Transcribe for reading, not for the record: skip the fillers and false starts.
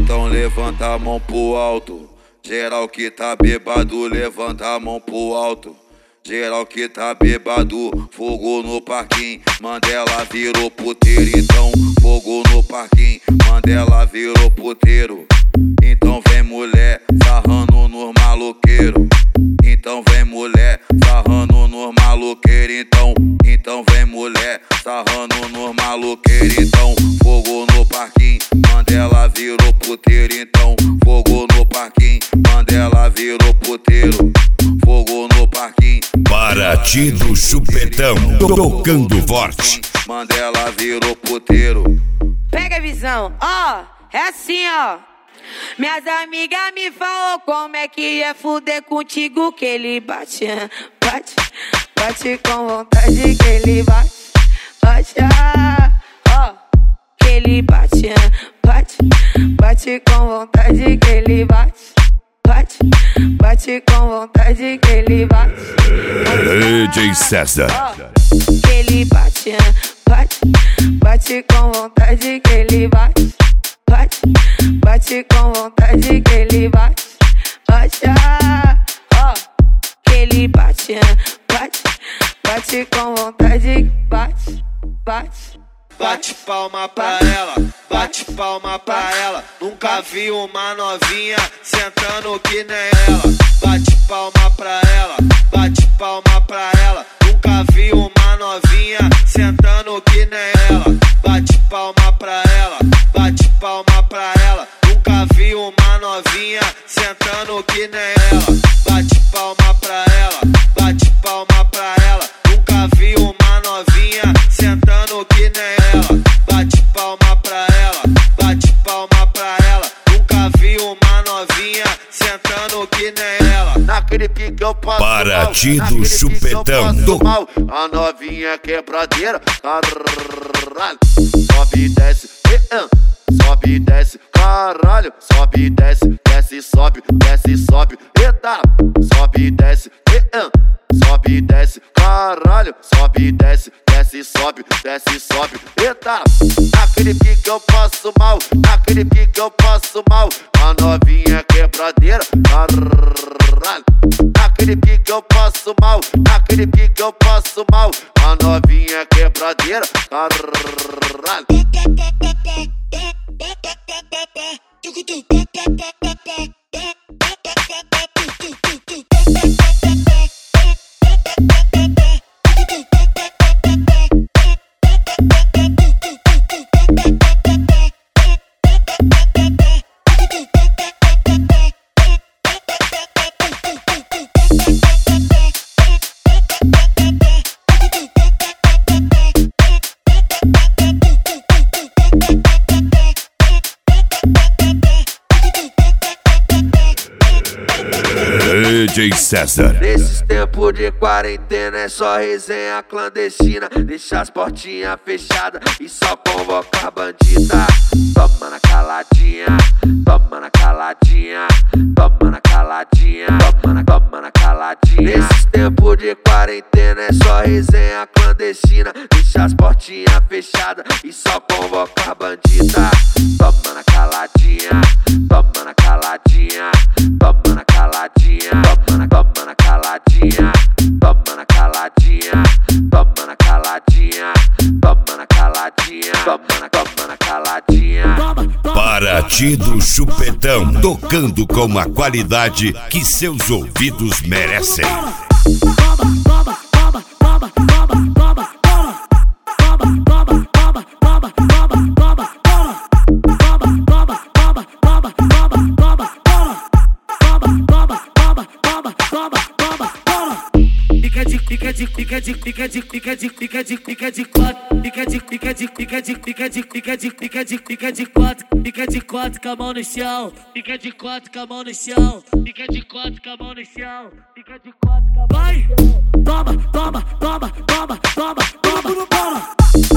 Então levanta a mão pro alto. Geral que tá bêbado, levanta a mão pro alto. Geral que tá bêbado, fogo no parquinho. Mandela virou puteiro, então fogo no parquinho. Mandela virou puteiro. Então vem mulher sarrando nos maloqueiro. Então vem mulher sarrando nos maloqueiro. Então vem mulher sarrando nos maloqueiro. Então fogo no parquinho. Mandela virou puteiro. Então fogo no parquinho. Mandela virou puteiro. Fogo no parquinho. Paraty do Chupetão, tocando forte. Mandela virou puteiro. Pega a visão, ó, é assim, ó. Minhas amigas me falam como é que é fuder contigo, que ele bate, bate, bate com vontade, que ele bate, bate, ó, que ele bate, bate, bate com vontade, que ele bate, bate, bate com vontade, que ele bate. DJ César. Que ele bate, bate, bate com vontade, que ele bate, bate, bate com vontade, que ele bate, bate, ó, que ele bate, bate, bate com vontade, bate, bate. Bate palma pra ela, bate palma pra ela. Nunca vi uma novinha sentando que nem ela. Bate palma pra ela, bate palma pra ela. Nunca vi uma novinha sentando que nem ela. Bate palma pra ela, bate palma pra ela. Nunca vi uma novinha sentando que nem ela. Bate palma pra ela, bate palma pra ela. Nunca vi uma novinha sentando que nem ela. Bate palma pra ela, bate palma pra ela. Nunca vi uma novinha sentando que nem ela. Naquele pique eu passo Paraty do Chupetão. mal. A novinha quebradeira, caralho. Sobe e desce, sobe e desce, caralho. Sobe e desce, desce e sobe, desce e sobe. Eita, sobe e desce, sobe e desce, caralho. Sobe e desce, desce e sobe, desce e sobe. Eita, naquele pique eu passo mal, naquele pique eu passo mal. A novinha quebradeira, caralho. Naquele pique eu passo mal, naquele pique eu passo mal. A novinha quebradeira, caralho. DJ César. Nesses tempos de quarentena é só resenha clandestina. Deixa as portinhas fechadas e só convocar bandida. Toma na caladinha, toma na caladinha, toma na caladinha, toma na caladinha. Nesses tempos de quarentena é só resenha clandestina. Deixa as portinhas fechadas e só convocar bandida. Toma na caladinha, toma na caladinha, toma na caladinha, toma na caladinha, toma na caladinha, toma na caladinha, toma na caladinha, toma na caladinha. Paraty do Chupetão, tocando com a qualidade que seus ouvidos merecem. Fica de quatro com a mão no chão, fica de quatro com a mão no chão, fica de quatro com a mão no chão, fica de quatro com a mão no chão. Vai! Toma, toma, toma, toma, toma, toma, toma.